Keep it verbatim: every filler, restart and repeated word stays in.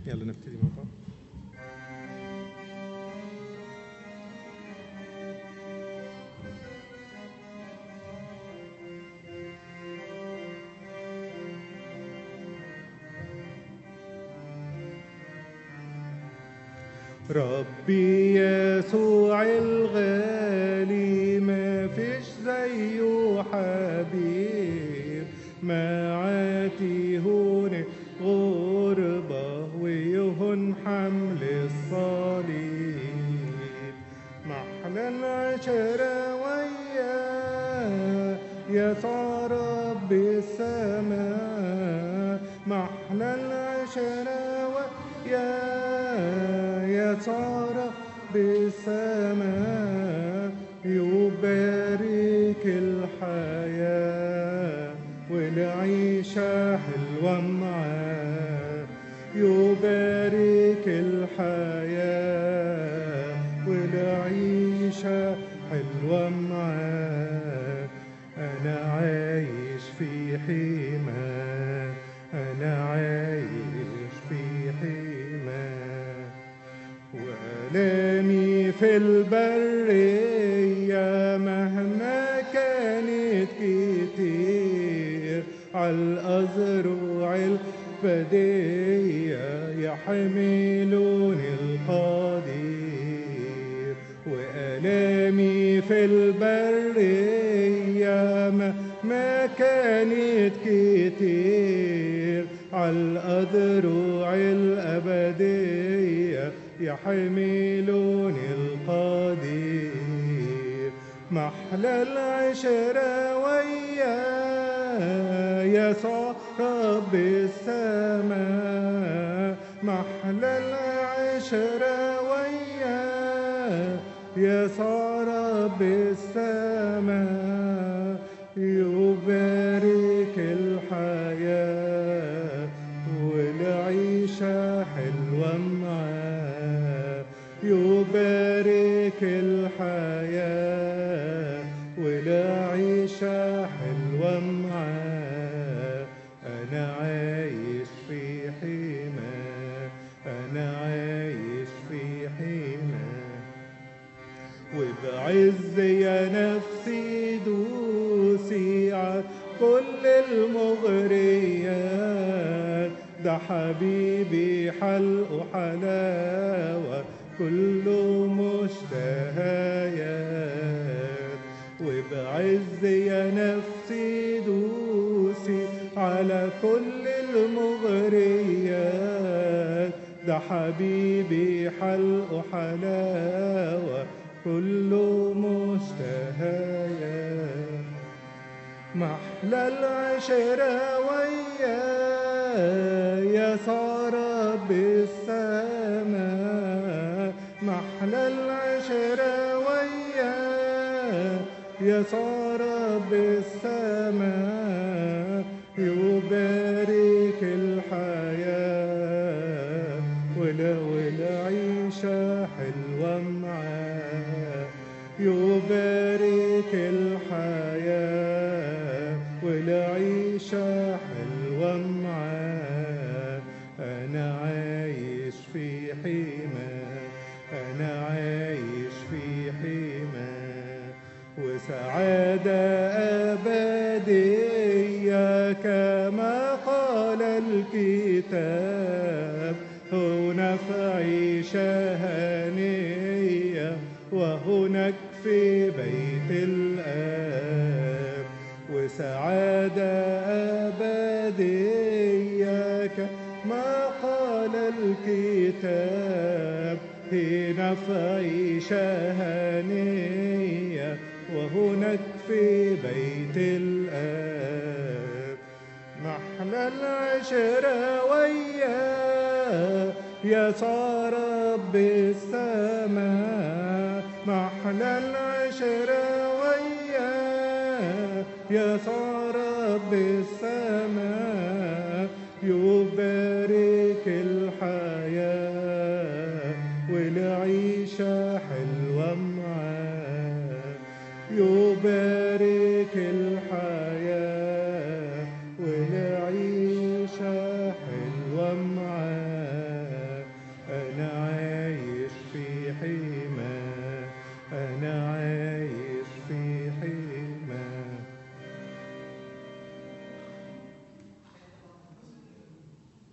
يلا نبتدي مع بعض. ربي يسوع الغالي ما فيش زيه حبيب، معاتي هون غربة ويهون حمل الصليب، محلى العشرة وياه يسوع رب السماء، محلى العشرة وياه يسوع بالسماء، يبارك الحياة والعيشة حلوة معاه، يبارك الحياة والعيشة حلوة معاه. أنا عايش في حماه، أنا عايش في حماه، وآلامي في البرية مهما كانت كتير، عالأزرع الفدية يحملوني القدير، وآلامي في البرية مهما كانت كتير، عالأذرع الأبدية يحملوني القدير، محلى العشرة وياه يسوع رب السماء، محلى العشرة وياه يسوع رب السماء، يبارك الحياة والعيشة حلوة معاه، يبارك الحياة والعيشة حلوة معاه. أنا عايش في حماه، أنا عايش في حماه، وبعز يا نفسي دوسي على كل المغريات، ده حبيبي حلقه حلاوة كله مشتهيات، وبعز يا نفسي دوسي على كل المغريات، ده حبيبي حلقه حلاوة كله مشتهيات، محلى العشرة وياه يسوع رب السماء، محلى العشرة وياه يسوع رب السماء، يبارك الحياة والعيشة حلوة معاه، يبارك الحياة والعيشة حلوة معاه. أنا عايش في حماه، أنا عايش في حماه، وسعادة أبدية كما قال الكتاب، هنا في عيشة هنية وهناك في بيت الآب، وسعادة أبدية كما قال الكتاب، هنا في عيشة هنية وهناك في بيت الآب، محلى العشرة وياه يسوع رب السماء، محلى العشرة وياه يسوع رب السماء، يبارك